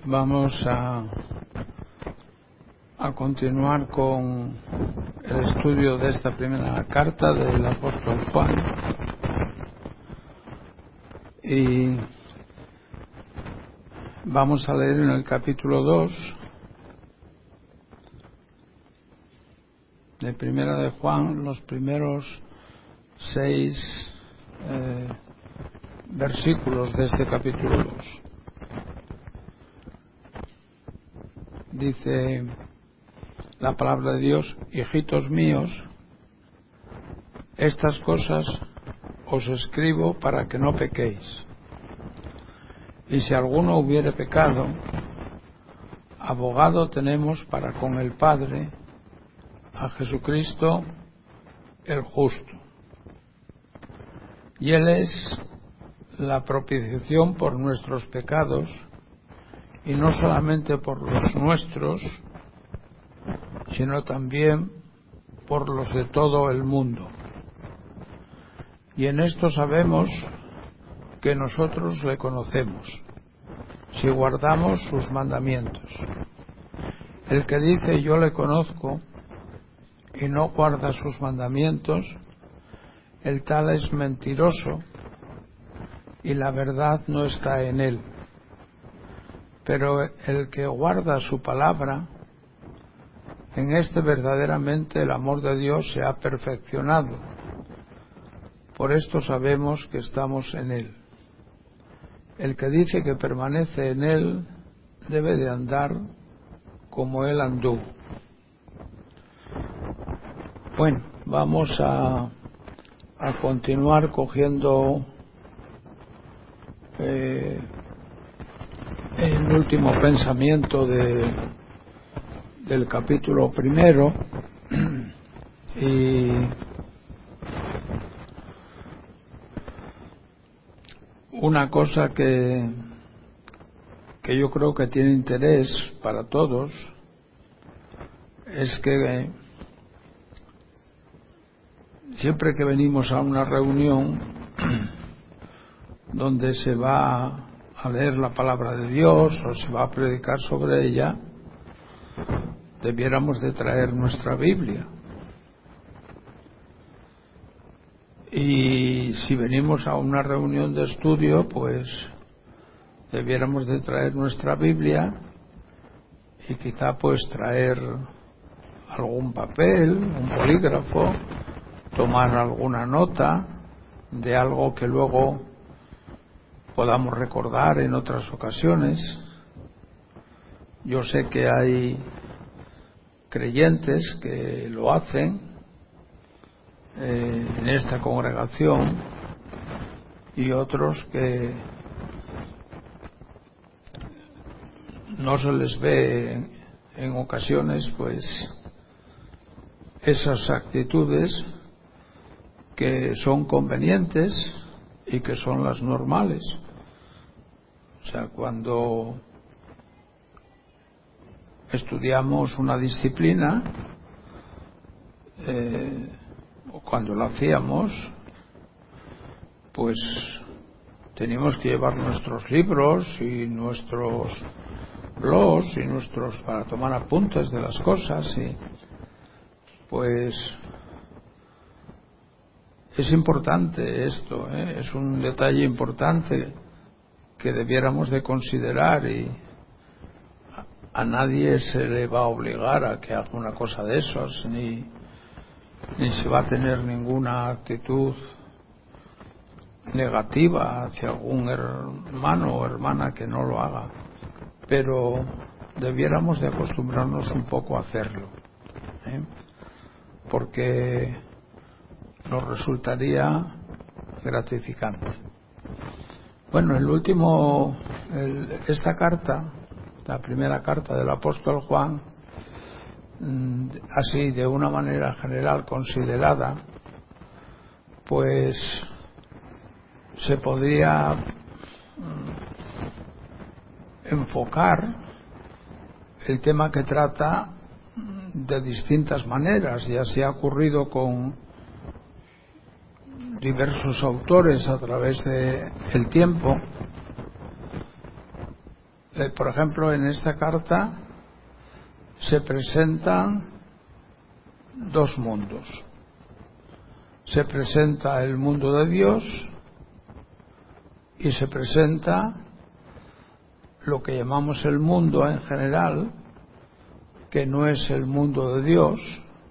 Vamos a continuar con el estudio de esta primera carta del apóstol Juan, y vamos a leer en el capítulo 2 de Primera de Juan los primeros 6 versículos de este capítulo 2. Dice la palabra de Dios: hijitos míos, estas cosas os escribo para que no pequéis. Y si alguno hubiere pecado, abogado tenemos para con el Padre, a Jesucristo el justo. Y Él es la propiciación por nuestros pecados, y no solamente por los nuestros, sino también por los de todo el mundo. Y en esto sabemos que nosotros le conocemos, si guardamos sus mandamientos. El que dice yo le conozco y no guarda sus mandamientos, el tal es mentiroso y la verdad no está en él. Pero el que guarda su palabra, en este verdaderamente el amor de Dios se ha perfeccionado. Por esto sabemos que estamos en Él. El que dice que permanece en Él debe de andar como Él anduvo. Bueno, vamos a continuar cogiendo el último pensamiento del capítulo primero, y una cosa que yo creo que tiene interés para todos es que siempre que venimos a una reunión donde se va a leer la palabra de Dios o se va a predicar sobre ella, debiéramos de traer nuestra Biblia. Y si venimos a una reunión de estudio, pues debiéramos de traer nuestra Biblia y quizá pues traer algún papel, un bolígrafo, tomar alguna nota de algo que luego podamos recordar en otras ocasiones. Yo sé que hay creyentes que lo hacen en esta congregación y otros que no se les ve en ocasiones pues esas actitudes que son convenientes y que son las normales. O sea, cuando estudiamos una disciplina, o cuando la hacíamos, pues teníamos que llevar nuestros libros y nuestros blogs y para tomar apuntes de las cosas, y pues es importante esto, es un detalle importante que debiéramos de considerar, y a nadie se le va a obligar a que haga una cosa de esas, ni se va a tener ninguna actitud negativa hacia algún hermano o hermana que no lo haga, pero debiéramos de acostumbrarnos un poco a hacerlo, porque nos resultaría gratificante. Bueno, esta carta, la primera carta del apóstol Juan, así de una manera general considerada, pues se podría enfocar el tema que trata de distintas maneras. Ya se ha ocurrido con diversos autores a través del tiempo, Por ejemplo, en esta carta se presentan dos mundos. Se presenta el mundo de Dios y se presenta lo que llamamos el mundo en general, que no es el mundo de Dios.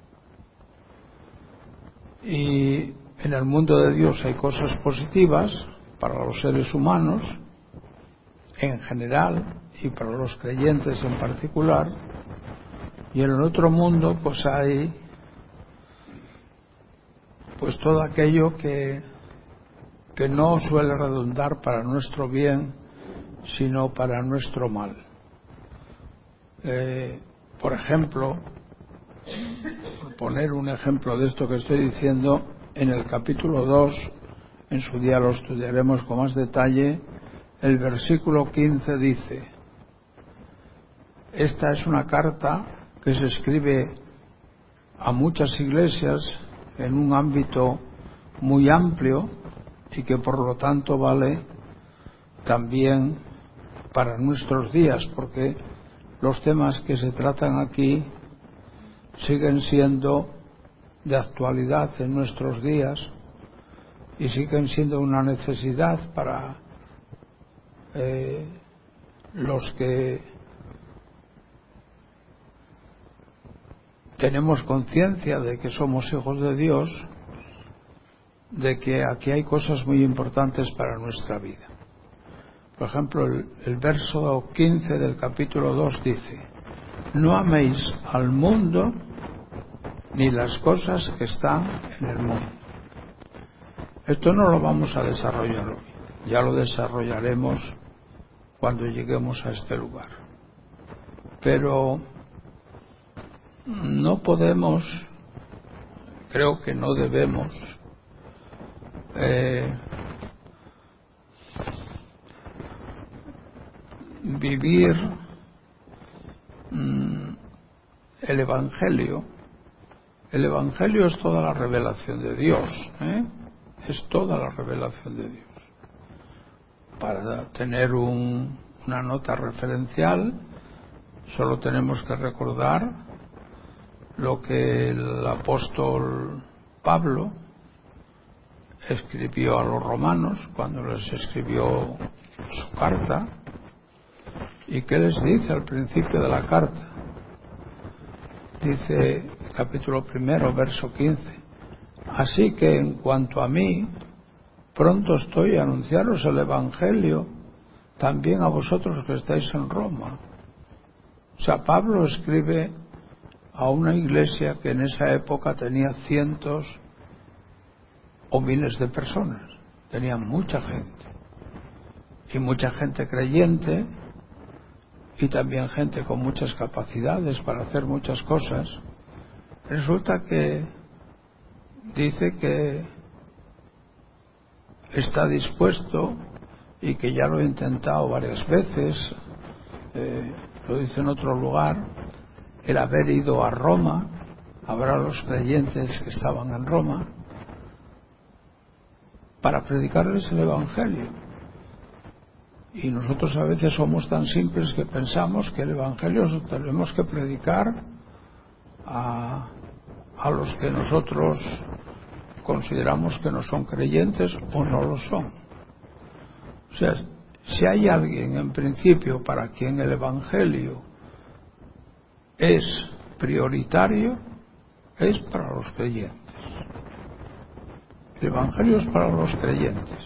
Y en el mundo de Dios hay cosas positivas para los seres humanos en general y para los creyentes en particular, y en el otro mundo pues hay pues todo aquello que no suele redundar para nuestro bien sino para nuestro mal. Por ejemplo, por poner un ejemplo de esto que estoy diciendo, en el capítulo 2, en su día lo estudiaremos con más detalle, el versículo 15 dice: esta es una carta que se escribe a muchas iglesias en un ámbito muy amplio y que por lo tanto vale también para nuestros días, porque los temas que se tratan aquí siguen siendo de actualidad en nuestros días y siguen siendo una necesidad para los que tenemos conciencia de que somos hijos de Dios, de que aquí hay cosas muy importantes para nuestra vida. Por ejemplo, el verso 15 del capítulo 2 dice: no améis al mundo ni las cosas que están en el mundo. Esto no lo vamos a desarrollar hoy, ya lo desarrollaremos cuando lleguemos a este lugar. Pero no podemos, creo que no debemos vivir el Evangelio. El Evangelio es toda la revelación de Dios, es toda la revelación de Dios. Para tener una nota referencial, solo tenemos que recordar lo que el apóstol Pablo escribió a los romanos cuando les escribió su carta. ¿Y qué les dice al principio de la carta? Dice, capítulo 1, verso 15: así que en cuanto a mí, pronto estoy a anunciaros el Evangelio también a vosotros que estáis en Roma. O sea, Pablo escribe a una iglesia que en esa época tenía cientos o miles de personas, tenía mucha gente, y mucha gente creyente, y también gente con muchas capacidades para hacer muchas cosas. Resulta que dice que está dispuesto, y que ya lo he intentado varias veces, lo dice en otro lugar, el haber ido a Roma, a ver a los creyentes que estaban en Roma, para predicarles el Evangelio. Y nosotros a veces somos tan simples que pensamos que el Evangelio lo tenemos que predicar a los que nosotros consideramos que no son creyentes o no lo son. O sea, si hay alguien en principio para quien el Evangelio es prioritario, es para los creyentes. El Evangelio es para los creyentes.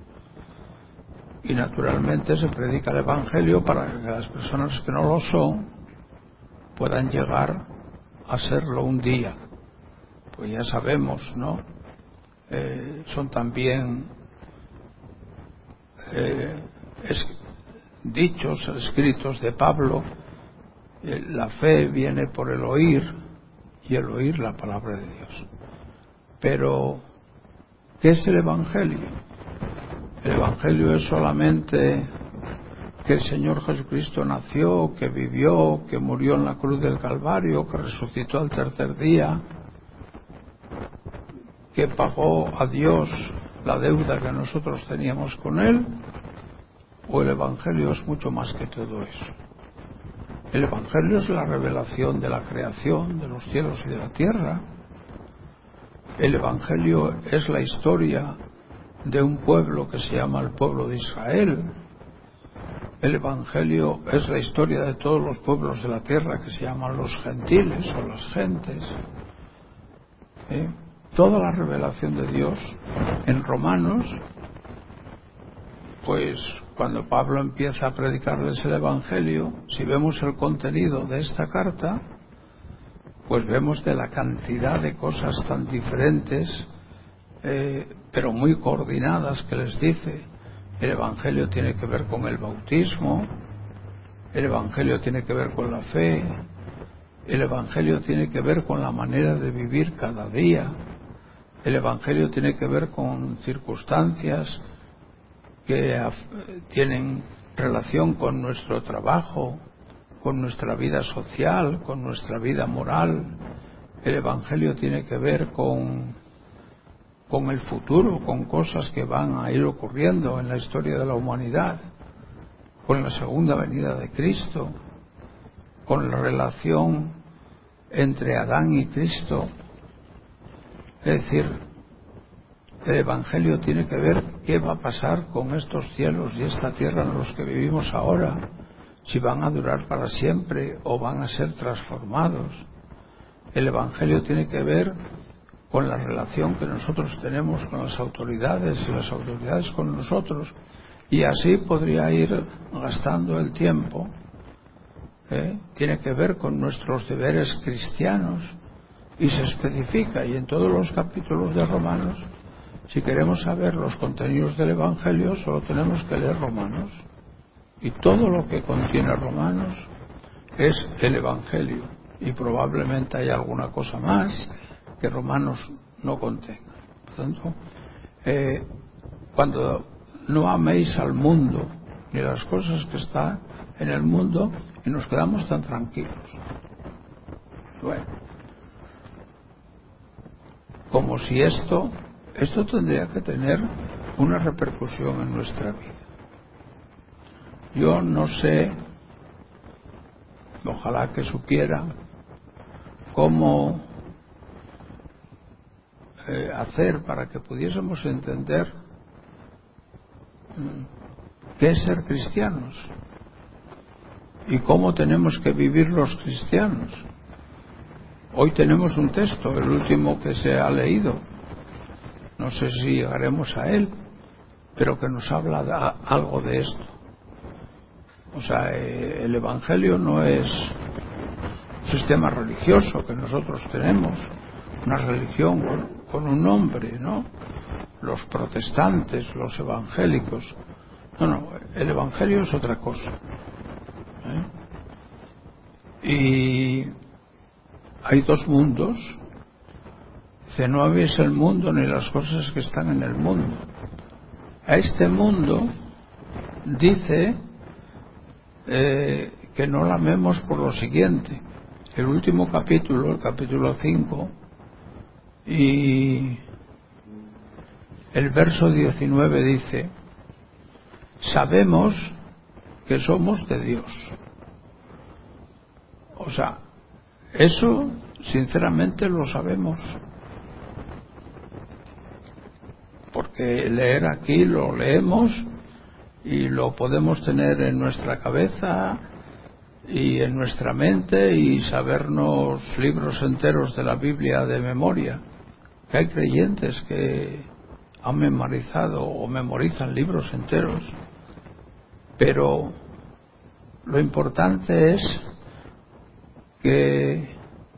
Y naturalmente se predica el Evangelio para que las personas que no lo son puedan llegar a serlo un día. Pues ya sabemos, ¿no? Son también dichos, escritos de Pablo: la fe viene por el oír, y el oír la palabra de Dios. Pero, ¿qué es el Evangelio? El Evangelio es solamente que el Señor Jesucristo nació, que vivió, que murió en la cruz del Calvario, que resucitó al tercer día, que pagó a Dios la deuda que nosotros teníamos con Él. o el Evangelio es mucho más que todo eso. El Evangelio es la revelación de la creación de los cielos y de la tierra. El Evangelio es la historia de un pueblo que se llama el pueblo de Israel. El Evangelio es la historia de todos los pueblos de la tierra que se llaman los gentiles o las gentes. Toda la revelación de Dios en Romanos, pues cuando Pablo empieza a predicarles el Evangelio, si vemos el contenido de esta carta, pues vemos de la cantidad de cosas tan diferentes, pero muy coordinadas, que les dice. El Evangelio tiene que ver con el bautismo, el Evangelio tiene que ver con la fe, el Evangelio tiene que ver con la manera de vivir cada día, el Evangelio tiene que ver con circunstancias que tienen relación con nuestro trabajo, con nuestra vida social, con nuestra vida moral. El Evangelio tiene que ver con el futuro, con cosas que van a ir ocurriendo en la historia de la humanidad, con la segunda venida de Cristo, con la relación entre Adán y Cristo. Es decir, el Evangelio tiene que ver qué va a pasar con estos cielos y esta tierra en los que vivimos ahora, si van a durar para siempre o van a ser transformados. El Evangelio tiene que ver con la relación que nosotros tenemos con las autoridades y las autoridades con nosotros, y así podría ir gastando el tiempo. Tiene que ver con nuestros deberes cristianos y se especifica, y en todos los capítulos de Romanos, si queremos saber los contenidos del Evangelio, solo tenemos que leer Romanos, y todo lo que contiene Romanos es el Evangelio, y probablemente hay alguna cosa más que Romanos no contenga. Por tanto, cuando no améis al mundo ni las cosas que están en el mundo, y nos quedamos tan tranquilos. Bueno, como si esto tendría que tener una repercusión en nuestra vida. Yo no sé, ojalá que supiera cómo hacer para que pudiésemos entender qué es ser cristianos y cómo tenemos que vivir los cristianos. Hoy tenemos un texto, el último que se ha leído, no sé si llegaremos a él, pero que nos habla algo de esto. O sea, el Evangelio no es un sistema religioso que nosotros tenemos, una religión con un nombre, ¿no? Los protestantes, los evangélicos. No, el Evangelio es otra cosa. Y hay dos mundos. Dice, no améis el mundo ni las cosas que están en el mundo. A este mundo dice que no lo amemos por lo siguiente. El último capítulo, el capítulo 5, y el verso 19 dice, sabemos que somos de Dios. O sea, eso sinceramente lo sabemos, porque leer aquí lo leemos y lo podemos tener en nuestra cabeza y en nuestra mente y sabernos libros enteros de la Biblia de memoria, que hay creyentes que han memorizado o memorizan libros enteros, pero lo importante es que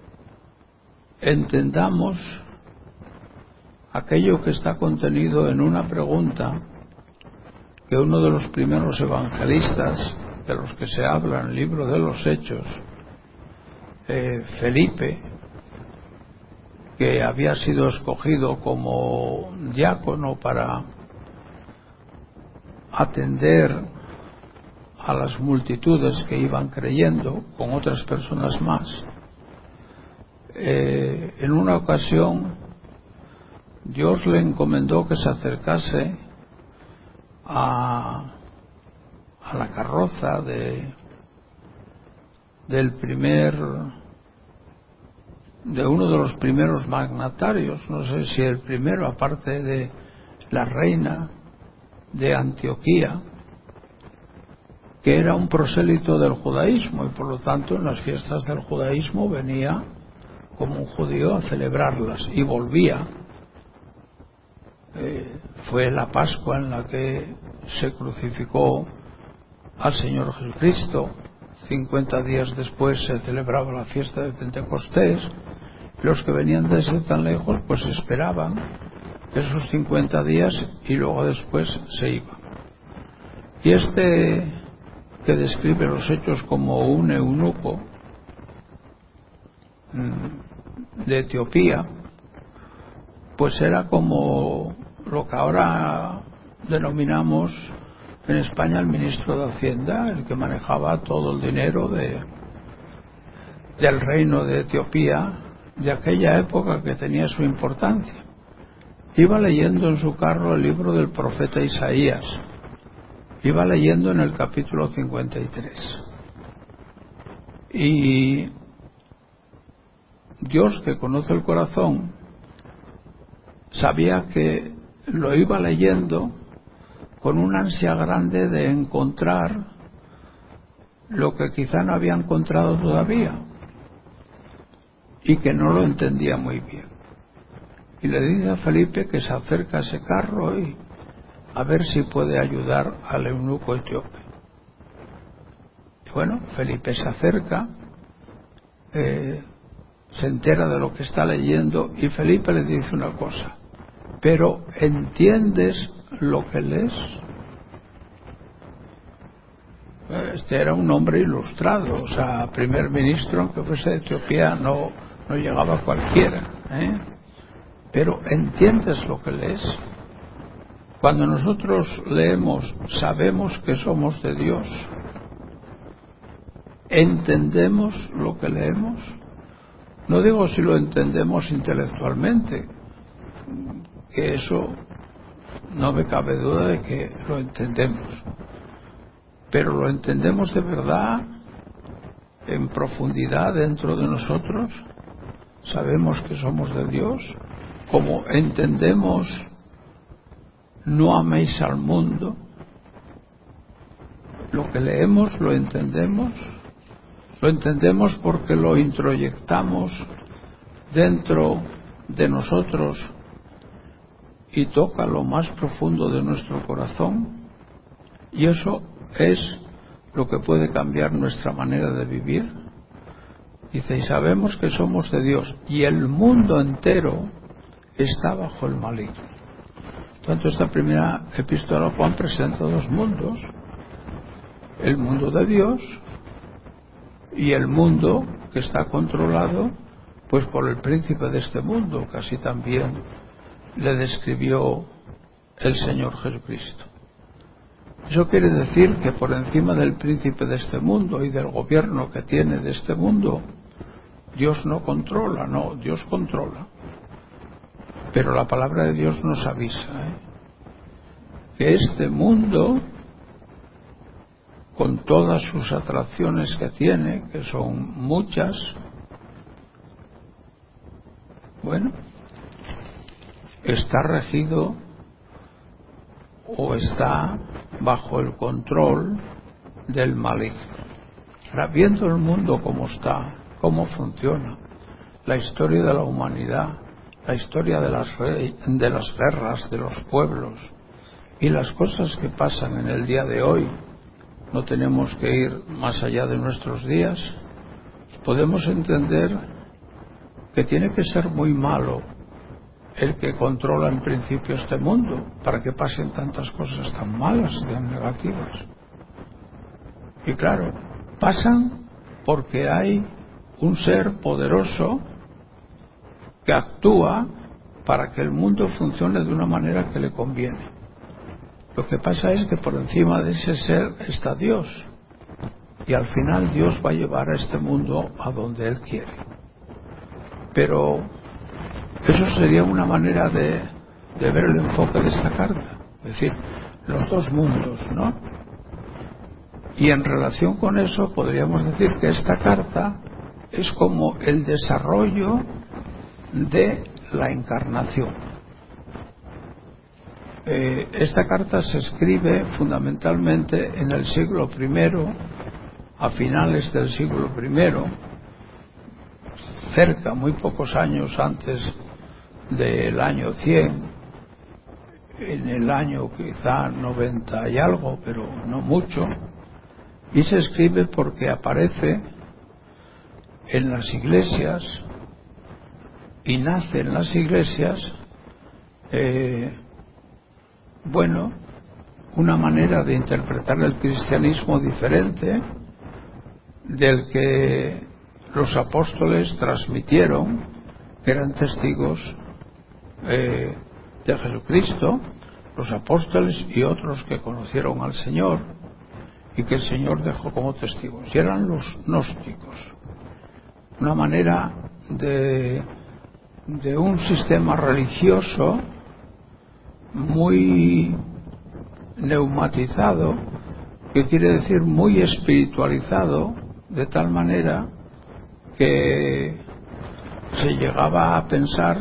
entendamos aquello que está contenido en una pregunta que uno de los primeros evangelistas de los que se habla en el libro de los Hechos, Felipe, que había sido escogido como diácono para atender a las multitudes que iban creyendo con otras personas más. En una ocasión Dios le encomendó que se acercase a a la carroza de uno de los primeros magnatarios, no sé si el primero, aparte de la reina de Antioquía, que era un prosélito del judaísmo y por lo tanto en las fiestas del judaísmo venía como un judío a celebrarlas y volvía. Fue la Pascua en la que se crucificó al Señor Jesucristo. 50 días después se celebraba la fiesta de Pentecostés. Los que venían desde tan lejos pues esperaban esos 50 días y luego después se iban. Y este que describe los hechos como un eunuco de Etiopía, pues era como lo que ahora denominamos en España el ministro de Hacienda, el que manejaba todo el dinero del reino de Etiopía de aquella época, que tenía su importancia. Iba leyendo en su carro el libro del profeta Isaías, iba leyendo en el capítulo 53, y Dios, que conoce el corazón, sabía que lo iba leyendo con una ansia grande de encontrar lo que quizá no había encontrado todavía y que no lo entendía muy bien. Y le dice a Felipe que se acerca a ese carro y a ver si puede ayudar al eunuco etíope. Y bueno, Felipe se acerca, se entera de lo que está leyendo y Felipe le dice una cosa: pero ¿entiendes lo que lees? Este era un hombre ilustrado, o sea, primer ministro, aunque fuese de Etiopía, no llegaba cualquiera, pero ¿entiendes lo que lees? Cuando nosotros leemos, sabemos que somos de Dios. ¿Entendemos lo que leemos? No digo si lo entendemos intelectualmente, que eso no me cabe duda de que lo entendemos, pero lo entendemos de verdad, en profundidad dentro de nosotros. Sabemos que somos de Dios, como entendemos no améis al mundo. Lo que leemos lo entendemos porque lo introyectamos dentro de nosotros y toca lo más profundo de nuestro corazón, y eso es lo que puede cambiar nuestra manera de vivir. Dice, y sabemos que somos de Dios y el mundo entero está bajo el maligno. Tanto esta primera epístola de Juan presenta dos mundos: el mundo de Dios y el mundo que está controlado pues por el príncipe de este mundo, que así también le describió el Señor Jesucristo. Eso quiere decir que por encima del príncipe de este mundo y del gobierno que tiene de este mundo, Dios no controla, no, Dios controla. Pero la palabra de Dios nos avisa que este mundo, con todas sus atracciones que tiene, que son muchas, bueno, está regido o está bajo el control del maligno. Ahora, viendo el mundo como está, cómo funciona, la historia de la humanidad, la historia de las guerras, de los pueblos y las cosas que pasan en el día de hoy, no tenemos que ir más allá de nuestros días, podemos entender que tiene que ser muy malo el que controla en principio este mundo para que pasen tantas cosas tan malas, tan negativas. Y claro, pasan porque hay un ser poderoso que actúa para que el mundo funcione de una manera que le conviene. Lo que pasa es que por encima de ese ser está Dios, y al final Dios va a llevar a este mundo a donde Él quiere. Pero eso sería una manera de ver el enfoque de esta carta, es decir, los dos mundos, ¿no? Y en relación con eso podríamos decir que esta carta es como el desarrollo de la encarnación. Esta carta se escribe fundamentalmente en el siglo I, a finales del siglo I, cerca, muy pocos años antes del año 100, en el año quizá 90 y algo, pero no mucho, y se escribe porque aparece en las iglesias y nace en las iglesias una manera de interpretar el cristianismo diferente del que los apóstoles transmitieron, que eran testigos de Jesucristo, los apóstoles y otros que conocieron al Señor y que el Señor dejó como testigos, y eran los gnósticos, una manera de un sistema religioso muy neumatizado, que quiere decir muy espiritualizado, de tal manera que se llegaba a pensar,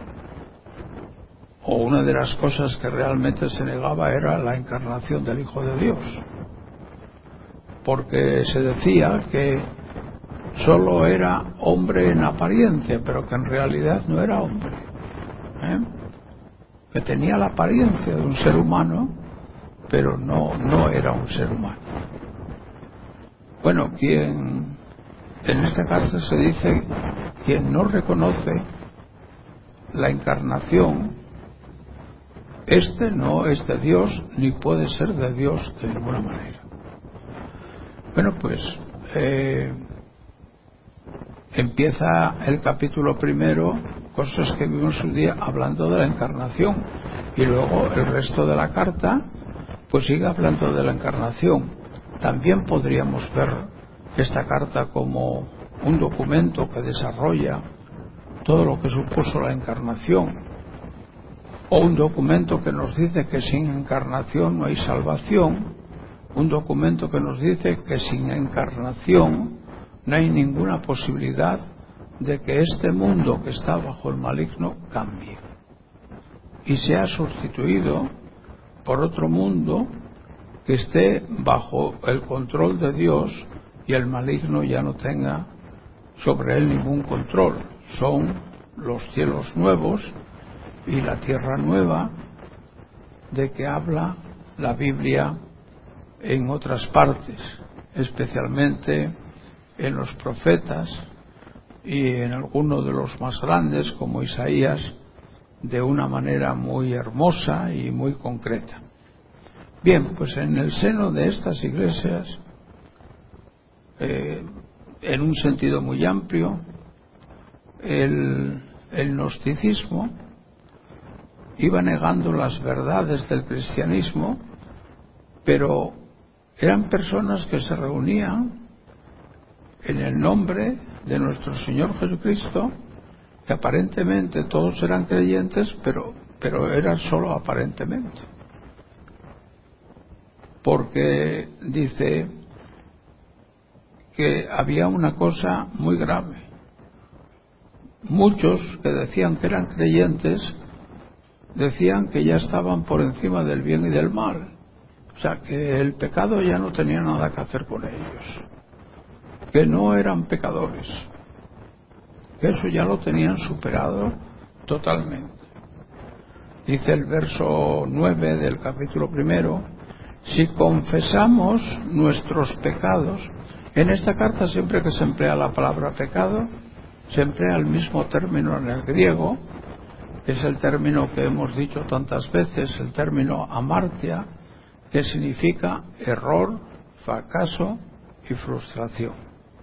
o una de las cosas que realmente se negaba era la encarnación del Hijo de Dios, porque se decía que solo era hombre en apariencia, pero que en realidad no era hombre, que tenía la apariencia de un ser humano, pero no era un ser humano. Bueno, en esta carta se dice: quien no reconoce la encarnación, este no es de Dios, ni puede ser de Dios de ninguna manera. Bueno, pues empieza el capítulo primero, cosas que vimos un día, hablando de la encarnación, y luego el resto de la carta pues sigue hablando de la encarnación. También podríamos ver esta carta como un documento que desarrolla todo lo que supuso la encarnación, o un documento que nos dice que sin encarnación no hay salvación, un documento que nos dice que sin encarnación no hay ninguna posibilidad de que este mundo que está bajo el maligno cambie y sea sustituido por otro mundo que esté bajo el control de Dios y el maligno ya no tenga sobre él ningún control. Son los cielos nuevos y la tierra nueva de que habla la Biblia en otras partes, especialmente en los profetas y en algunos de los más grandes, como Isaías, de una manera muy hermosa y muy concreta. Bien, pues en el seno de estas iglesias, en un sentido muy amplio, el gnosticismo iba negando las verdades del cristianismo, pero eran personas que se reunían en el nombre de nuestro Señor Jesucristo, que aparentemente todos eran creyentes, pero eran solo aparentemente, porque dice que había una cosa muy grave. Muchos que decían que eran creyentes decían que ya estaban por encima del bien y del mal, o sea, que el pecado ya no tenía nada que hacer con ellos, que no eran pecadores, que eso ya lo tenían superado totalmente. Dice el verso 9 del capítulo 1: si confesamos nuestros pecados. En esta carta, siempre que se emplea la palabra pecado, se emplea el mismo término en el griego, es el término que hemos dicho tantas veces, el término amartia, que significa error, fracaso y frustración.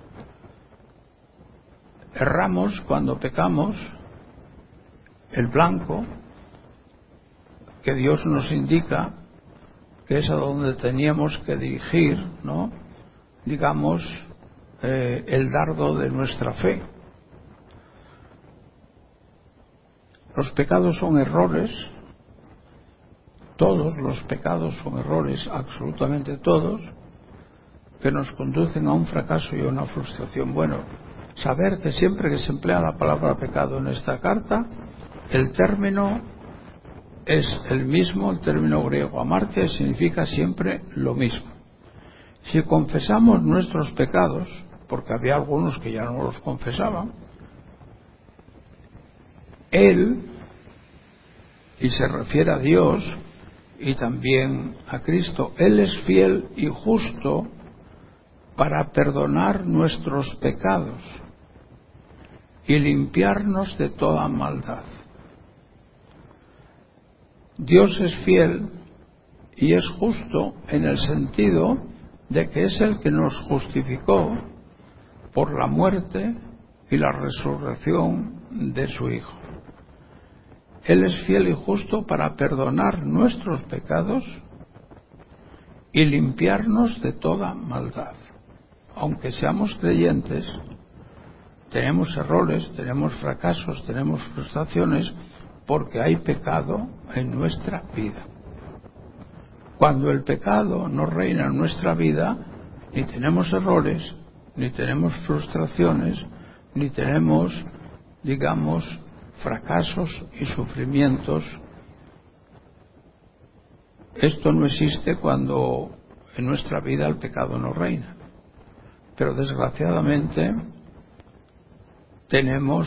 Erramos cuando pecamos, el blanco que Dios nos indica que es a donde teníamos que dirigir, ¿no?, digamos, el dardo de nuestra fe. Los pecados son errores, todos los pecados son errores, absolutamente todos, que nos conducen a un fracaso y a una frustración. Bueno, saber que siempre que se emplea la palabra pecado en esta carta, el término es el mismo, el término griego amartia, significa siempre lo mismo. Si confesamos nuestros pecados, porque había algunos que ya no los confesaban, Él, y se refiere a Dios y también a Cristo, Él es fiel y justo para perdonar nuestros pecados y limpiarnos de toda maldad. Dios es fiel y es justo en el sentido de que es el que nos justificó por la muerte y la resurrección de su Hijo. Él es fiel y justo para perdonar nuestros pecados y limpiarnos de toda maldad. Aunque seamos creyentes, tenemos errores, tenemos fracasos, tenemos frustraciones, porque hay pecado en nuestra vida. Cuando el pecado no reina en nuestra vida, ni tenemos errores, ni tenemos frustraciones, ni tenemos, digamos, fracasos y sufrimientos. Esto no existe cuando en nuestra vida el pecado no reina. Pero desgraciadamente tenemos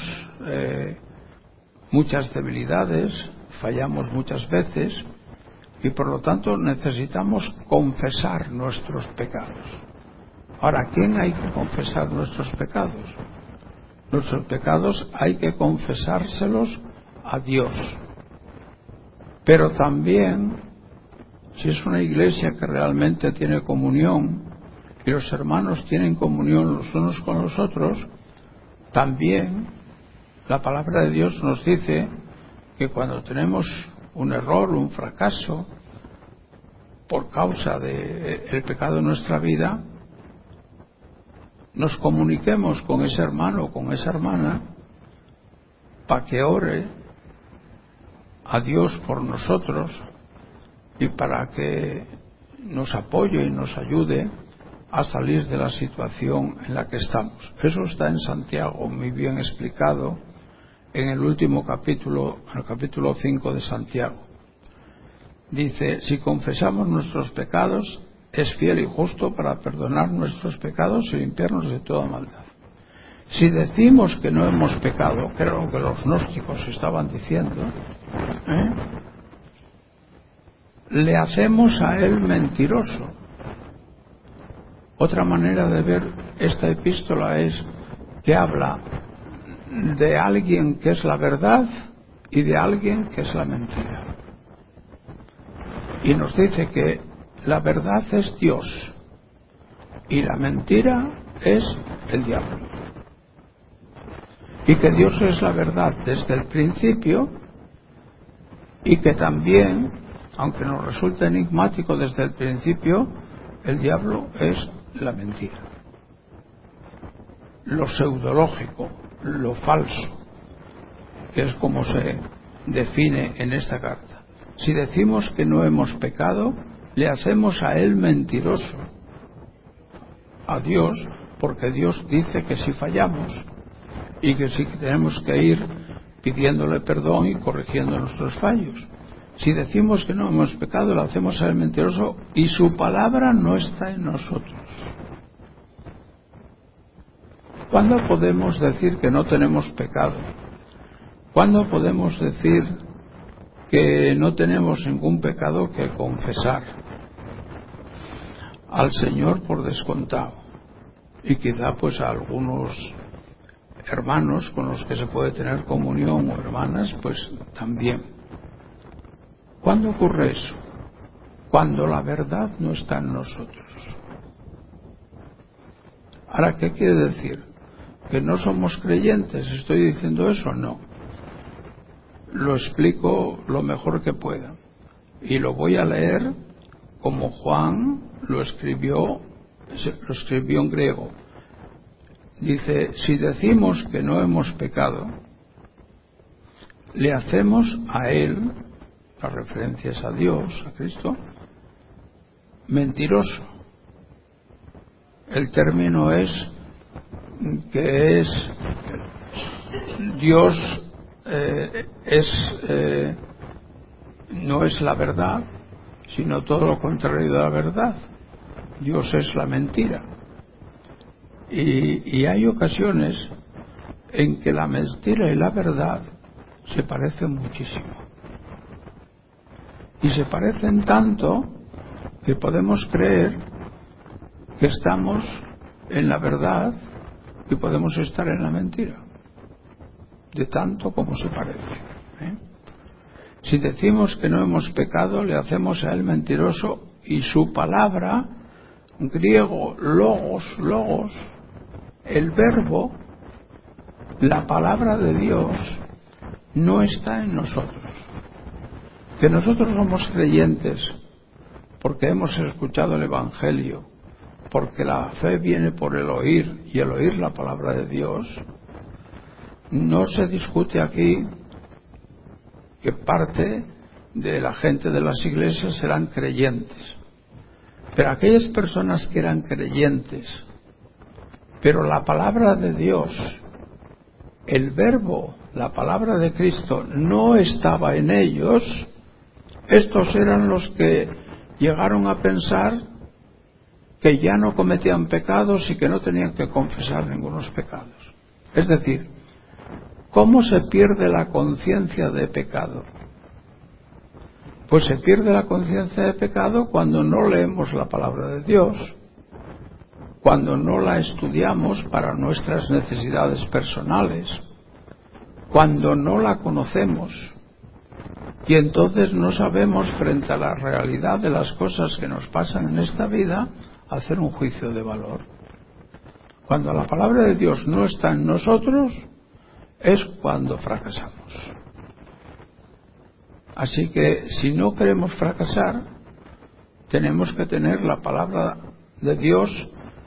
muchas debilidades, fallamos muchas veces y por lo tanto necesitamos confesar nuestros pecados. Ahora, ¿a quién hay que confesar nuestros pecados? Nuestros pecados hay que confesárselos a Dios. Pero también, si es una iglesia que realmente tiene comunión y los hermanos tienen comunión los unos con los otros, también la palabra de Dios nos dice que cuando tenemos un error, un fracaso, por causa del pecado en nuestra vida, nos comuniquemos con ese hermano o con esa hermana para que ore a Dios por nosotros y para que nos apoye y nos ayude a salir de la situación en la que estamos. Eso está en Santiago, muy bien explicado en el último capítulo, en el capítulo 5 de Santiago. Dice, si confesamos nuestros pecados, es fiel y justo para perdonar nuestros pecados y limpiarnos de toda maldad. Si decimos que no hemos pecado, que era lo que los gnósticos estaban diciendo, le hacemos a él mentiroso. Otra manera de ver esta epístola es que habla de alguien que es la verdad y de alguien que es la mentira. Y nos dice que la verdad es Dios y la mentira es el diablo. Y que Dios es la verdad desde el principio y que también, aunque nos resulta enigmático desde el principio, el diablo es la mentira. Lo pseudológico, lo falso, que es como se define en esta carta. Si decimos que no hemos pecado, le hacemos a él mentiroso, a Dios, porque Dios dice que si fallamos y que sí que tenemos que ir pidiéndole perdón y corrigiendo nuestros fallos. Si decimos que no hemos pecado, le hacemos a él mentiroso y su palabra no está en nosotros. ¿Cuándo podemos decir que no tenemos pecado? ¿Cuándo podemos decir que no tenemos ningún pecado que confesar al Señor por descontado? Y quizá pues a algunos hermanos con los que se puede tener comunión o hermanas, pues también. ¿Cuándo ocurre eso? Cuando la verdad no está en nosotros. Ahora, ¿qué quiere decir? ¿Que no somos creyentes? ¿Estoy diciendo eso? No. Lo explico lo mejor que pueda. Y lo voy a leer como Juan lo escribió en griego. Dice, si decimos que no hemos pecado, le hacemos a él, las referencias a Dios, a Cristo, mentiroso. el término es que es Dios no es la verdad, sino todo lo contrario de la verdad. Dios es la mentira. Y hay ocasiones en que la mentira y la verdad se parecen muchísimo. Y se parecen tanto que podemos creer que estamos en la verdad y podemos estar en la mentira, de tanto como se parece. Si decimos que no hemos pecado, le hacemos a él mentiroso, y su palabra, griego logos, el verbo, la palabra de Dios, no está en nosotros. Que nosotros somos creyentes porque hemos escuchado el Evangelio, porque la fe viene por el oír, y el oír la palabra de Dios, no se discute aquí que parte de la gente de las iglesias serán creyentes. Pero aquellas personas que eran creyentes, pero la palabra de Dios, el verbo, la palabra de Cristo no estaba en ellos, estos eran los que llegaron a pensar que ya no cometían pecados y que no tenían que confesar ningunos pecados. Es decir, ¿cómo se pierde la conciencia de pecado? Pues se pierde la conciencia de pecado cuando no leemos la palabra de Dios, cuando no la estudiamos para nuestras necesidades personales, cuando no la conocemos, y entonces no sabemos, frente a la realidad de las cosas que nos pasan en esta vida, hacer un juicio de valor. Cuando la palabra de Dios no está en nosotros, es cuando fracasamos. Así que si no queremos fracasar, tenemos que tener la palabra de Dios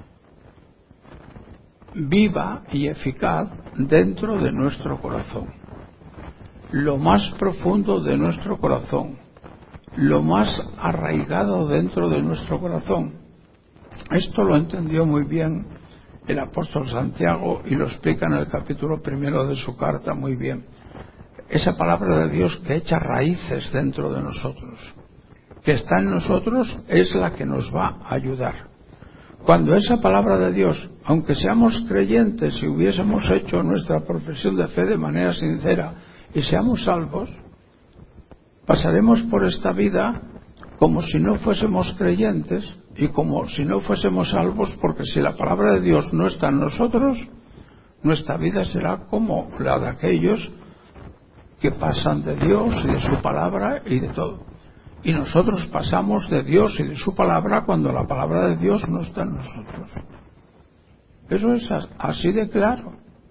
viva y eficaz dentro de nuestro corazón, lo más profundo de nuestro corazón, lo más arraigado dentro de nuestro corazón. Esto lo entendió muy bien el apóstol Santiago y lo explica en el capítulo 1 de su carta muy bien. Esa palabra de Dios que echa raíces dentro de nosotros, que está en nosotros, es la que nos va a ayudar. Cuando esa palabra de Dios, aunque seamos creyentes y hubiésemos hecho nuestra profesión de fe de manera sincera y seamos salvos, pasaremos por esta vida como si no fuésemos creyentes y como si no fuésemos salvos, porque si la palabra de Dios no está en nosotros, nuestra vida será como la de aquellos que pasan de Dios y de su palabra y de todo. Y nosotros pasamos de Dios y de su palabra cuando la palabra de Dios no está en nosotros. Eso es así de claro.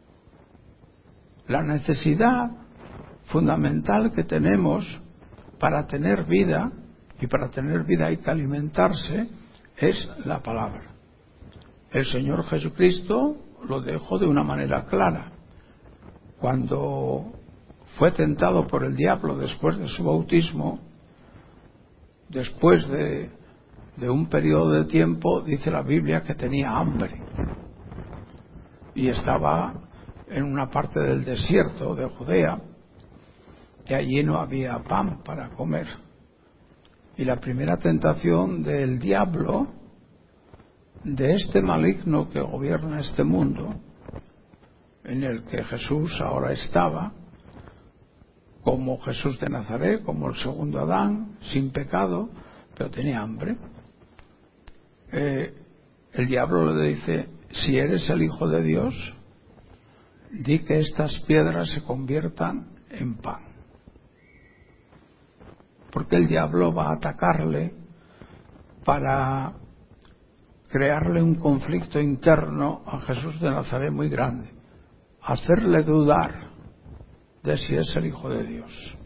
La necesidad fundamental que tenemos para tener vida, y para tener vida hay que alimentarse, es la palabra. El Señor Jesucristo lo dejó de una manera clara. Cuando fue tentado por el diablo después de su bautismo, después de un periodo de tiempo, dice la Biblia que tenía hambre y estaba en una parte del desierto de Judea, que allí no había pan para comer. Y la primera tentación del diablo, de este maligno que gobierna este mundo, en el que Jesús ahora estaba, como Jesús de Nazaret, como el segundo Adán, sin pecado, pero tenía hambre. El diablo le dice: si eres el Hijo de Dios, di que estas piedras se conviertan en pan. Porque el diablo va a atacarle para crearle un conflicto interno a Jesús de Nazaret muy grande, hacerle dudar de si es el Hijo de Dios.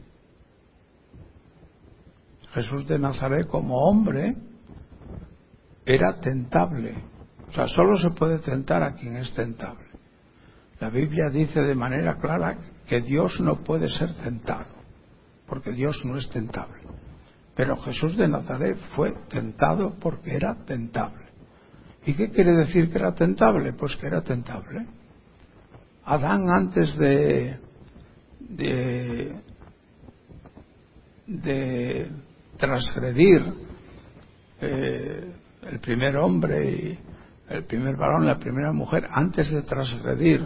Jesús de Nazaret, como hombre, era tentable. O sea, solo se puede tentar a quien es tentable. La Biblia dice de manera clara que Dios no puede ser tentado, porque Dios no es tentable. Pero Jesús de Nazaret fue tentado porque era tentable. ¿Y qué quiere decir que era tentable? Pues que era tentable. Adán, antes de transgredir el primer hombre y el primer varón, la primera mujer, antes de transgredir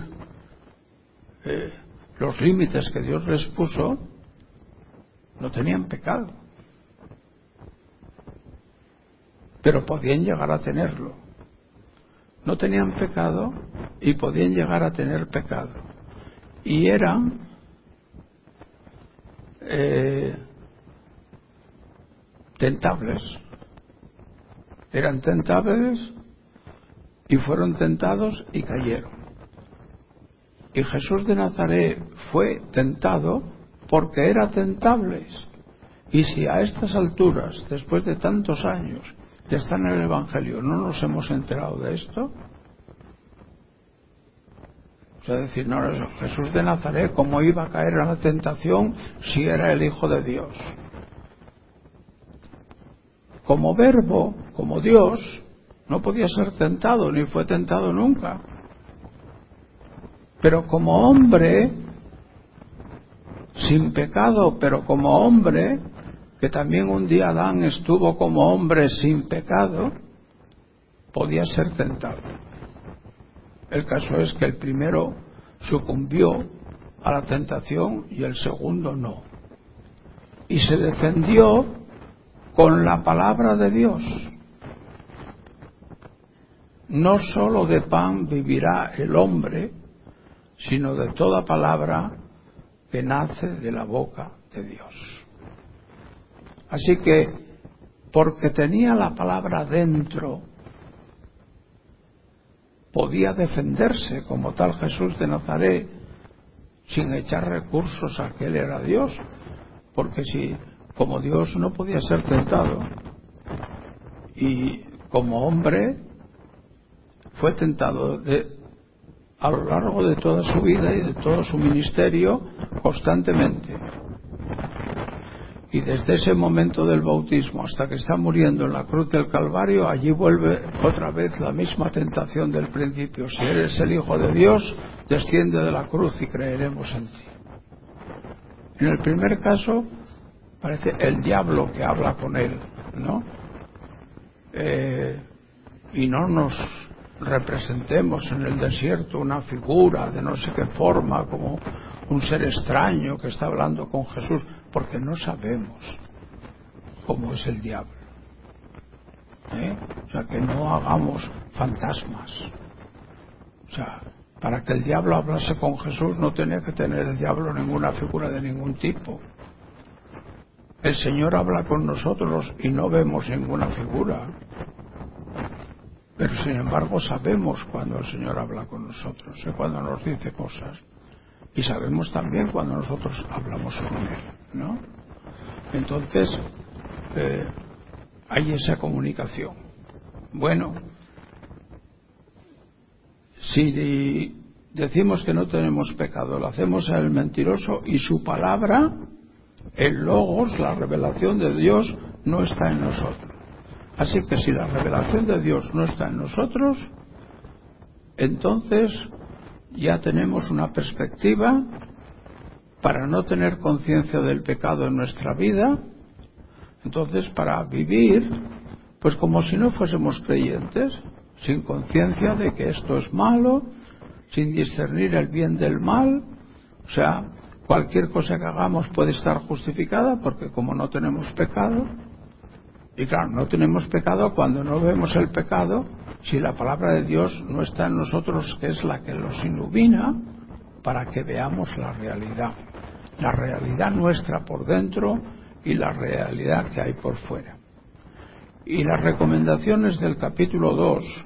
los límites que Dios les puso, no tenían pecado, pero podían llegar a tenerlo. No tenían pecado y podían llegar a tener pecado, y eran tentables. Eran tentables y fueron tentados y cayeron. Y Jesús de Nazaret fue tentado porque era tentable. Y si a estas alturas, después de tantos años de estar en el Evangelio, no nos hemos enterado de esto, o sea, decir, no, Jesús de Nazaret, ¿cómo iba a caer en la tentación si era el Hijo de Dios? Como verbo, como Dios, no podía ser tentado, ni fue tentado nunca. Pero como hombre, sin pecado, pero como hombre, que también un día Adán estuvo como hombre sin pecado, podía ser tentado. El caso es que el primero sucumbió a la tentación y el segundo no. Y se defendió con la palabra de Dios. No sólo de pan vivirá el hombre, sino de toda palabra que nace de la boca de Dios. Así que, porque tenía la palabra dentro, podía defenderse como tal Jesús de Nazaret, sin echar recursos a que él era Dios, porque si como Dios no podía ser tentado, y como hombre fue tentado a lo largo de toda su vida y de todo su ministerio constantemente. Y desde ese momento del bautismo hasta que está muriendo en la cruz del Calvario, allí vuelve otra vez la misma tentación del principio. Si eres el Hijo de Dios, desciende de la cruz y creeremos en ti. En el primer caso parece el diablo que habla con él, ¿no? Y no nos representemos en el desierto una figura de no sé qué forma, como un ser extraño que está hablando con Jesús, porque no sabemos cómo es el diablo. O sea, que no hagamos fantasmas. O sea, para que el diablo hablase con Jesús no tenía que tener el diablo ninguna figura de ningún tipo. El Señor habla con nosotros y no vemos ninguna figura, pero sin embargo sabemos cuando el Señor habla con nosotros, cuando nos dice cosas, y sabemos también cuando nosotros hablamos con Él, ¿no? Entonces hay esa comunicación. Bueno, si decimos que no tenemos pecado, lo hacemos al mentiroso, y su palabra, el Logos, la revelación de Dios, no está en nosotros. Así que si la revelación de Dios no está en nosotros, entonces ya tenemos una perspectiva para no tener conciencia del pecado en nuestra vida. Entonces, para vivir pues como si no fuésemos creyentes, sin conciencia de que esto es malo, sin discernir el bien del mal. O sea, cualquier cosa que hagamos puede estar justificada, porque como no tenemos pecado, y claro, no tenemos pecado cuando no vemos el pecado, si la palabra de Dios no está en nosotros, que es la que los ilumina para que veamos la realidad nuestra por dentro y la realidad que hay por fuera. Y las recomendaciones del capítulo 2,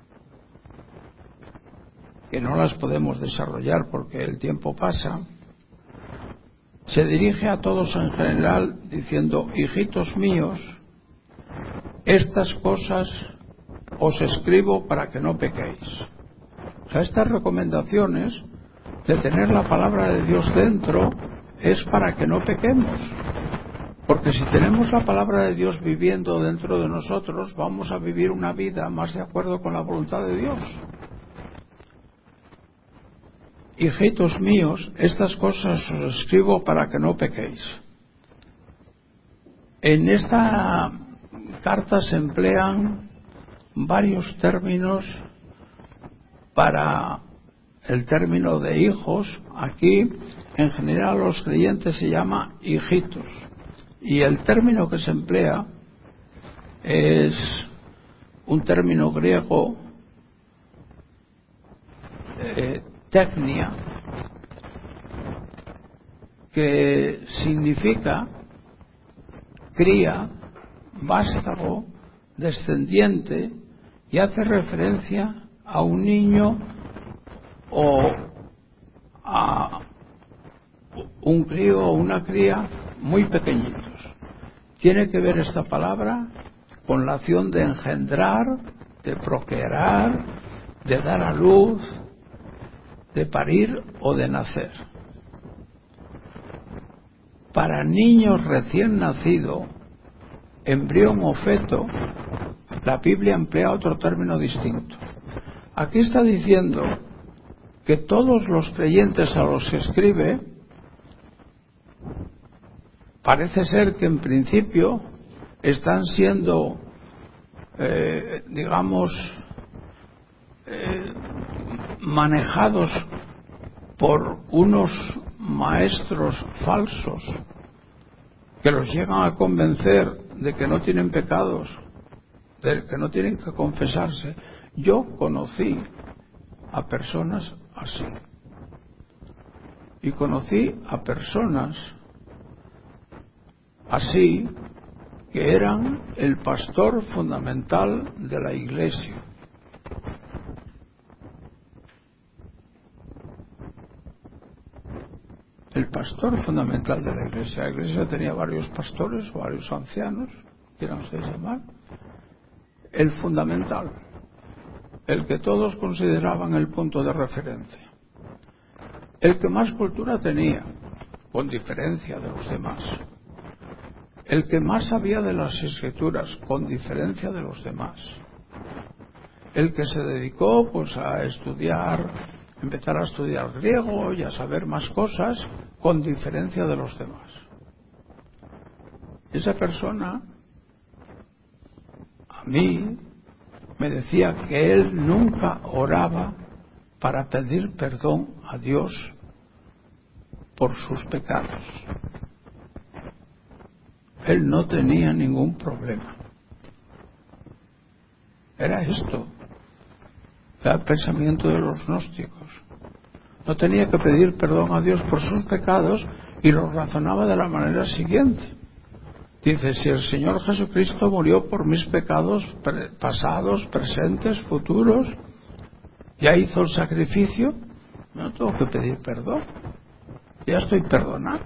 que no las podemos desarrollar porque el tiempo pasa, se dirige a todos en general diciendo: hijitos míos, estas cosas os escribo para que no pequéis. O sea, estas recomendaciones de tener la palabra de Dios dentro es para que no pequemos. Porque si tenemos la palabra de Dios viviendo dentro de nosotros, vamos a vivir una vida más de acuerdo con la voluntad de Dios. Hijitos míos, estas cosas os escribo para que no pequéis. En esta carta se emplean varios términos para el término de hijos. Aquí, en general, los creyentes se llama hijitos. Y el término que se emplea es un término griego, tecnia, que significa cría, vástago, descendiente, y hace referencia a un niño o a un crío o una cría muy pequeñitos. Tiene que ver esta palabra con la acción de engendrar, de procrear, de dar a luz, de parir o de nacer. Para niños recién nacidos, embrión o feto, la Biblia emplea otro término distinto. Aquí está diciendo que todos los creyentes a los que escribe, parece ser que en principio están siendo, manejados por unos maestros falsos que los llegan a convencer de que no tienen pecados, de que no tienen que confesarse. Yo conocí a personas así. Y conocí a personas así que eran el pastor fundamental de la iglesia. El pastor fundamental de la iglesia. La iglesia tenía varios pastores o varios ancianos, quieran ustedes llamar. El fundamental, el que todos consideraban el punto de referencia, el que más cultura tenía, con diferencia de los demás, el que más sabía de las escrituras, con diferencia de los demás, el que se dedicó a estudiar, empezar a estudiar griego y a saber más cosas, con diferencia de los demás. Esa persona a mí me decía que él nunca oraba para pedir perdón a Dios por sus pecados. Él no tenía ningún problema. Era esto. Era el pensamiento de los gnósticos. No tenía que pedir perdón a Dios por sus pecados y lo razonaba de la manera siguiente. Dice, si el Señor Jesucristo murió por mis pecados pasados, presentes, futuros, ya hizo el sacrificio, no tengo que pedir perdón. Ya estoy perdonado.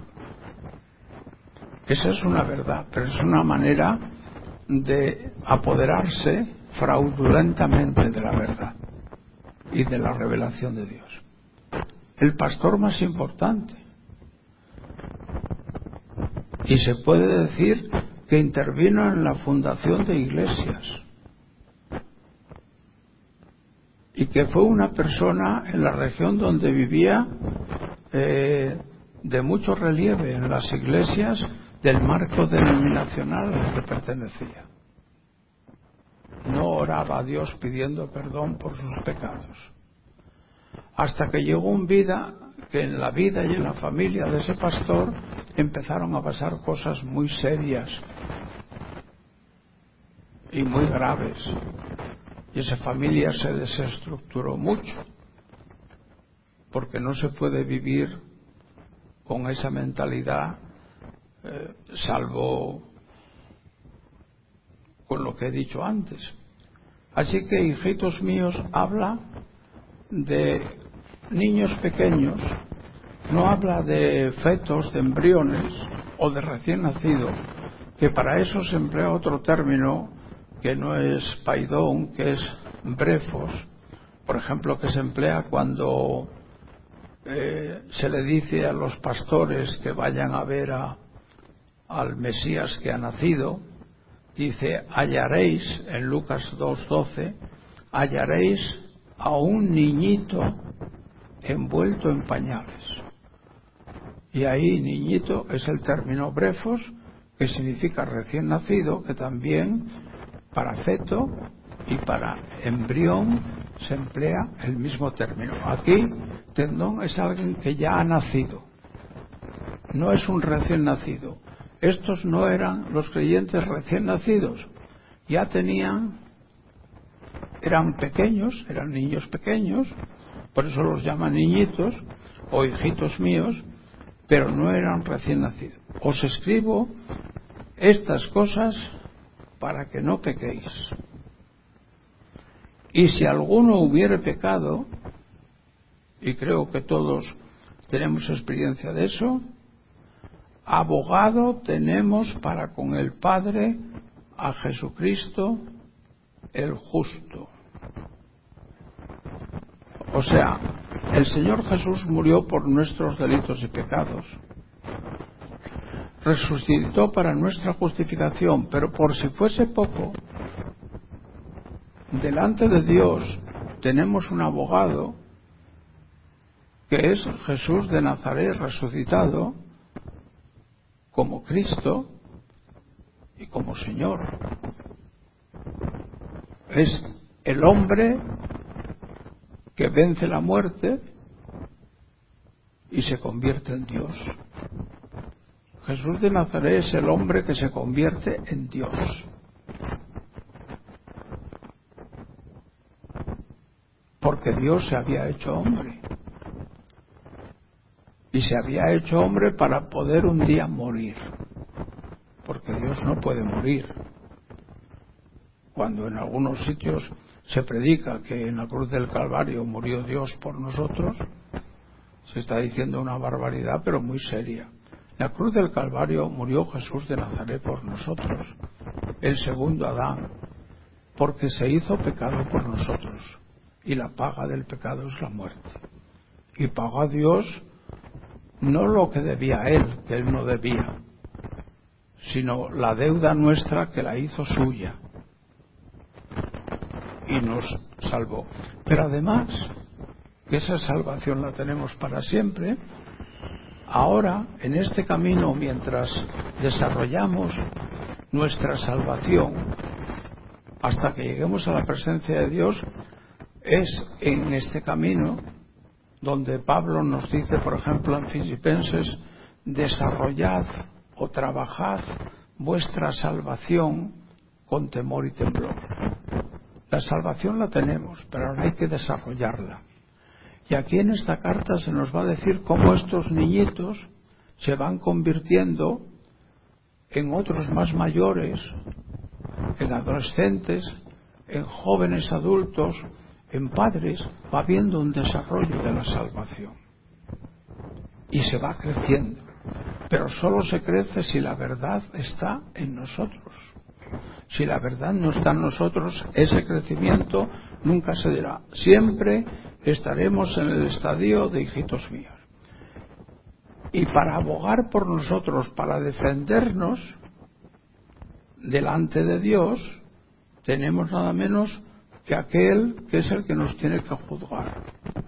Esa es una verdad, pero es una manera de apoderarse fraudulentamente de la verdad y de la revelación de Dios. El pastor más importante. Y se puede decir que intervino en la fundación de iglesias. Y que fue una persona en la región donde vivía de mucho relieve en las iglesias del marco denominacional al que pertenecía. No oraba a Dios pidiendo perdón por sus pecados. Hasta que llegó un vida que en la vida y en la familia de ese pastor empezaron a pasar cosas muy serias y muy graves. Y esa familia se desestructuró mucho, porque no se puede vivir con esa mentalidad, salvo con lo que he dicho antes. Así que, hijitos míos, habla de niños pequeños, no habla de fetos, de embriones o de recién nacidos, que para eso se emplea otro término que no es paidón, que es brefos, por ejemplo, que se emplea cuando se le dice a los pastores que vayan a ver a al Mesías que ha nacido, dice, hallaréis, en Lucas 2:12, hallaréis a un niñito envuelto en pañales. Y ahí niñito es el término brefos, que significa recién nacido, que también para feto y para embrión se emplea el mismo término. Aquí, tendón es alguien que ya ha nacido, no es un recién nacido. Estos no eran los creyentes recién nacidos, ya eran pequeños, eran niños pequeños, por eso los llaman niñitos o hijitos míos, pero no eran recién nacidos. Os escribo estas cosas para que no pequéis. Y si alguno hubiere pecado, y creo que todos tenemos experiencia de eso, abogado tenemos para con el Padre a Jesucristo el justo. O sea, el Señor Jesús murió por nuestros delitos y pecados, resucitó para nuestra justificación, pero por si fuese poco, delante de Dios tenemos un abogado que es Jesús de Nazaret resucitado como Cristo y como Señor. Es el hombre que vence la muerte y se convierte en Dios. Jesús de Nazaret es el hombre que se convierte en Dios. Porque Dios se había hecho hombre. Y se había hecho hombre para poder un día morir. Porque Dios no puede morir. Cuando en algunos sitios se predica que en la cruz del Calvario murió Dios por nosotros, se está diciendo una barbaridad, pero muy seria. En la cruz del Calvario murió Jesús de Nazaret por nosotros, el segundo Adán, porque se hizo pecado por nosotros, y la paga del pecado es la muerte. Y pagó a Dios no lo que debía Él, que Él no debía, sino la deuda nuestra que la hizo suya. Y nos salvó. Pero además, que esa salvación la tenemos para siempre, ahora, en este camino, mientras desarrollamos nuestra salvación, hasta que lleguemos a la presencia de Dios, es en este camino donde Pablo nos dice, por ejemplo, en Filipenses, desarrollad o trabajad vuestra salvación con temor y temblor. La salvación la tenemos, pero ahora hay que desarrollarla. Y aquí en esta carta se nos va a decir cómo estos niñitos se van convirtiendo en otros más mayores, en adolescentes, en jóvenes adultos, en padres. Va habiendo un desarrollo de la salvación. Y se va creciendo. Pero solo se crece si la verdad está en nosotros. Si la verdad no está en nosotros, ese crecimiento nunca se dará. Siempre estaremos en el estadio de hijitos míos. Y para abogar por nosotros, para defendernos delante de Dios, tenemos nada menos que aquel que es el que nos tiene que juzgar.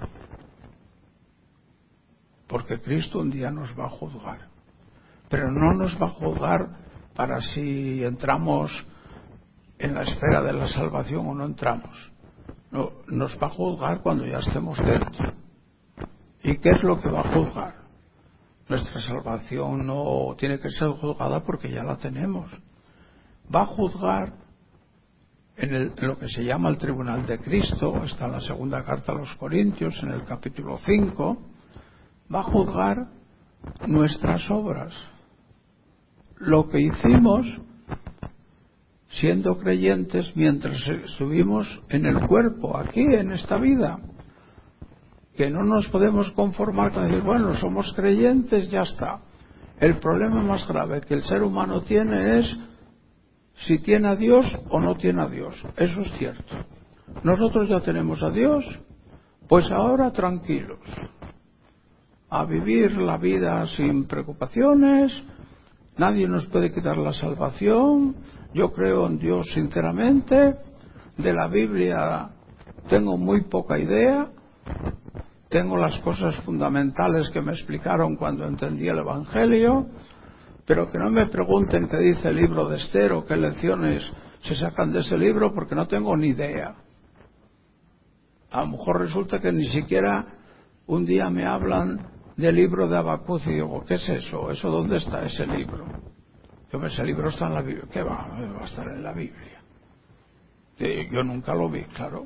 Porque Cristo un día nos va a juzgar. Pero no nos va a juzgar para si entramos en la esfera de la salvación o no entramos. No, nos va a juzgar cuando ya estemos dentro. ¿Y qué es lo que va a juzgar? Nuestra salvación no tiene que ser juzgada porque ya la tenemos. Va a juzgar en lo que se llama el tribunal de Cristo, está en la segunda carta a los Corintios, en el capítulo 5, va a juzgar nuestras obras. Lo que hicimos siendo creyentes mientras estuvimos en el cuerpo, aquí en esta vida, que no nos podemos conformar con decir, bueno, somos creyentes, ya está. El problema más grave que el ser humano tiene es si tiene a Dios o no tiene a Dios. Eso es cierto. Nosotros ya tenemos a Dios, pues ahora tranquilos, a vivir la vida sin preocupaciones Nadie nos puede quitar la salvación. Yo creo en Dios sinceramente. De la Biblia tengo muy poca idea. Tengo las cosas fundamentales que me explicaron cuando entendí el Evangelio, pero que no me pregunten qué dice el libro de Esther o qué lecciones se sacan de ese libro, porque no tengo ni idea. A lo mejor resulta que ni siquiera un día me hablan del libro de Habacuc y digo, ¿qué es eso? ¿Eso dónde está ese libro? Ese libro está en la Biblia. ¿Qué va a estar en la Biblia? Yo nunca lo vi, claro.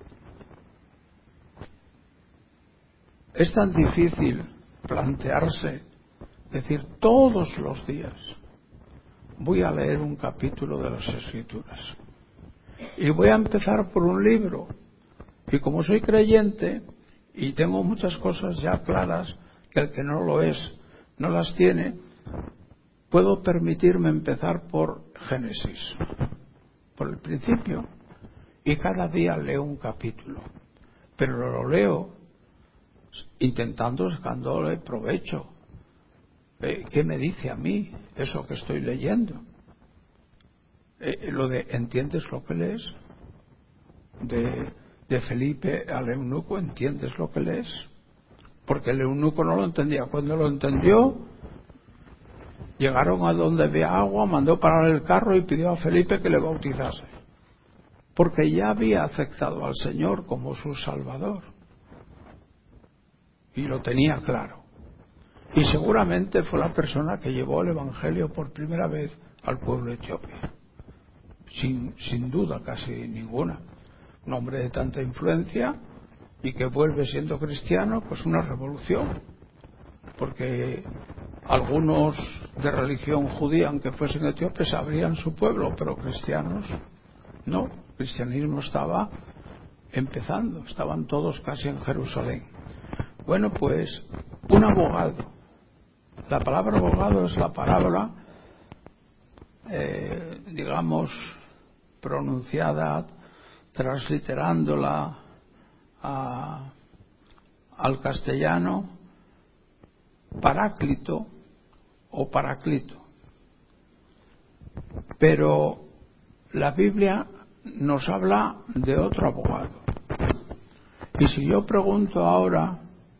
Es tan difícil plantearse, decir todos los días, voy a leer un capítulo de las Escrituras. Y voy a empezar por un libro. Y como soy creyente y tengo muchas cosas ya claras, que el que no lo es, no las tiene, puedo permitirme empezar por Génesis, por el principio. Y cada día leo un capítulo. Pero lo leo intentando sacándole provecho. ¿Qué me dice a mí eso que estoy leyendo? Lo de ¿entiendes lo que lees? De Felipe al eunuco, ¿entiendes lo que lees? Porque el eunuco no lo entendía. Cuando lo entendió, llegaron a donde había agua, mandó parar el carro y pidió a Felipe que le bautizase, porque ya había aceptado al Señor como su Salvador y lo tenía claro. Y seguramente fue la persona que llevó el Evangelio por primera vez al pueblo etíope, sin duda casi ninguna. Un hombre de tanta influencia y que vuelve siendo cristiano, pues una revolución, porque algunos de religión judía, aunque fuesen etíopes, abrían su pueblo, pero cristianos no. El cristianismo estaba empezando, estaban todos casi en Jerusalén. Bueno, pues un abogado. La palabra abogado es la palabra, digamos, pronunciada, transliterándola al castellano, paráclito o paraclito. Pero la Biblia nos habla de otro abogado. Y si yo pregunto ahora,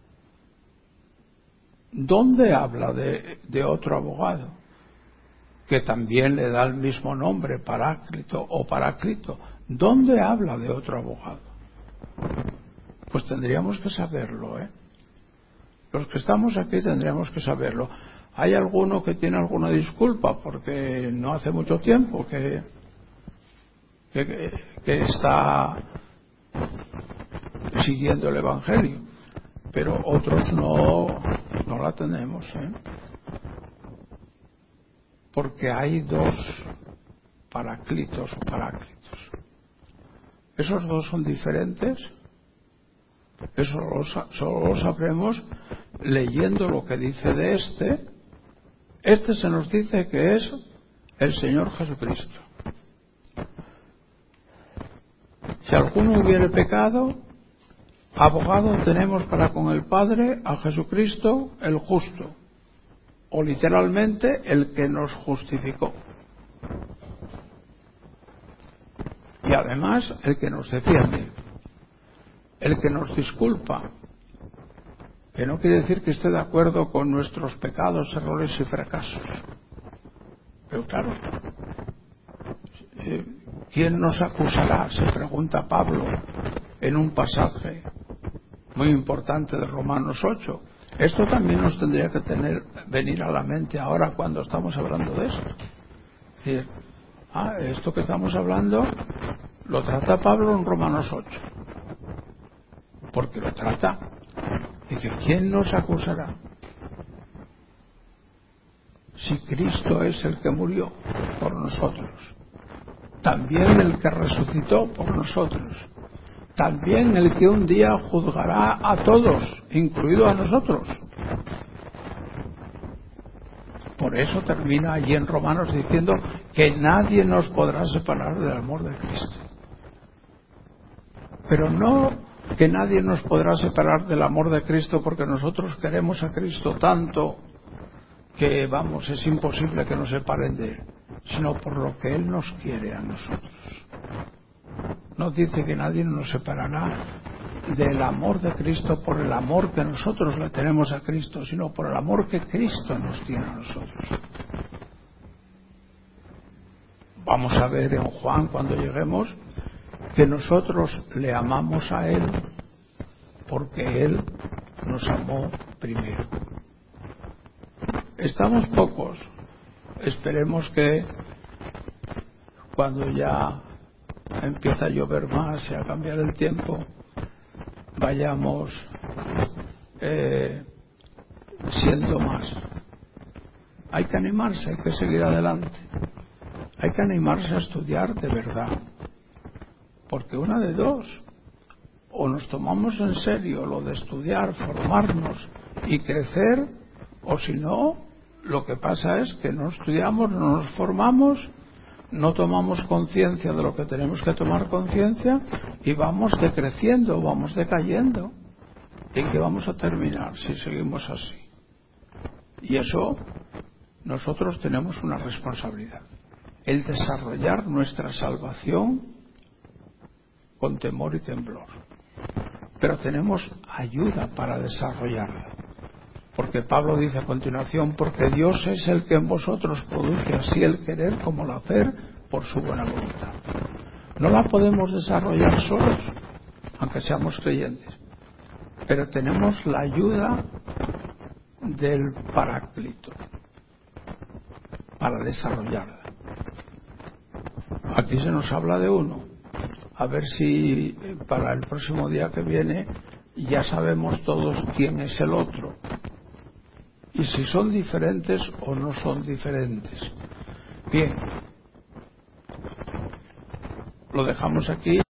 ¿dónde habla de otro abogado? Que también le da el mismo nombre, paráclito o paraclito. ¿Dónde habla de otro abogado? Pues tendríamos que saberlo, Los que estamos aquí tendríamos que saberlo. Hay alguno que tiene alguna disculpa porque no hace mucho tiempo que está siguiendo el Evangelio, pero otros no la tenemos, porque hay dos paraclitos o paráclitos. ¿Esos dos son diferentes? Eso solo lo sabremos leyendo lo que dice de este. Este se nos dice que es el Señor Jesucristo. Si alguno hubiere pecado, abogado tenemos para con el Padre a Jesucristo el justo, o literalmente el que nos justificó, y además el que nos defiende, el que nos disculpa, que no quiere decir que esté de acuerdo con nuestros pecados, errores y fracasos, pero claro, ¿quién nos acusará?, se pregunta Pablo en un pasaje muy importante de Romanos 8. Esto también nos tendría que venir a la mente ahora cuando estamos hablando de esto. Es decir, esto que estamos hablando lo trata Pablo en Romanos 8, porque lo trata. Dice, ¿quién nos acusará? Si Cristo es el que murió por nosotros, también el que resucitó por nosotros, también el que un día juzgará a todos, incluido a nosotros. Por eso termina allí en Romanos diciendo que nadie nos podrá separar del amor de Cristo. Pero no que nadie nos podrá separar del amor de Cristo porque nosotros queremos a Cristo tanto que vamos, es imposible que nos separen de Él, sino por lo que Él nos quiere a nosotros. Nos dice que nadie nos separará del amor de Cristo por el amor que nosotros le tenemos a Cristo, sino por el amor que Cristo nos tiene a nosotros. Vamos a ver en Juan, cuando lleguemos, que nosotros le amamos a Él porque Él nos amó primero. Estamos pocos. Esperemos que cuando ya empieza a llover más y a cambiar el tiempo, vayamos siendo más. Hay que animarse, hay que seguir adelante. Hay que animarse a estudiar de verdad. Porque una de dos, o nos tomamos en serio lo de estudiar, formarnos y crecer, o si no, lo que pasa es que no estudiamos, no nos formamos, no tomamos conciencia de lo que tenemos que tomar conciencia y vamos decreciendo, vamos decayendo. ¿En qué vamos a terminar si seguimos así? Y eso, nosotros tenemos una responsabilidad: el desarrollar nuestra salvación con temor y temblor. Pero tenemos ayuda para desarrollarla. Porque Pablo dice a continuación: porque Dios es el que en vosotros produce así el querer como el hacer por su buena voluntad. No la podemos desarrollar solos, aunque seamos creyentes, pero tenemos la ayuda del Paráclito para desarrollarla. Aquí se nos habla de uno. A ver si para el próximo día que viene ya sabemos todos quién es el otro y si son diferentes o no son diferentes. Bien, lo dejamos aquí